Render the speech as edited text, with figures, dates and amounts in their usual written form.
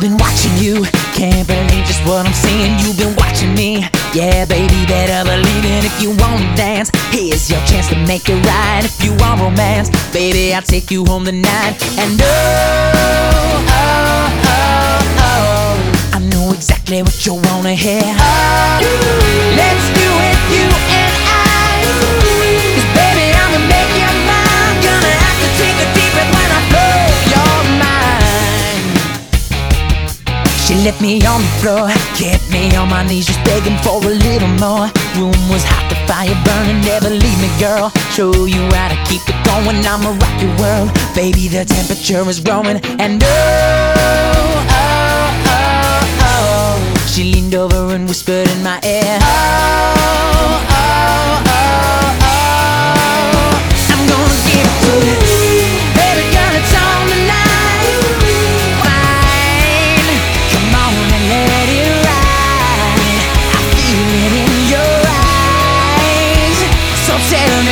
been watching you, can't believe just what I'm seeing. You've been watching me, yeah baby, better believe it. If you wanna dance, here's your chance to make it right. If you want romance, baby, I'll take you home tonight. And I know exactly what you wanna hear. Let's do it, you and I. 'Cause baby, I'ma make you mine. Gonna have to take a deep breath when I blow your mind. She left me on the floor, kept me on my knees, just begging for a little more. Room was hot, the fire burning, never leave me, girl. Show you how to keep it going, I'ma rock your world. Baby, the temperature is growing. And she leaned over and whispered in my ear, I'm gonna give it to you. Baby girl, it's on tonight. Fine, come on and let it ride. I feel it in your eyes, so tell me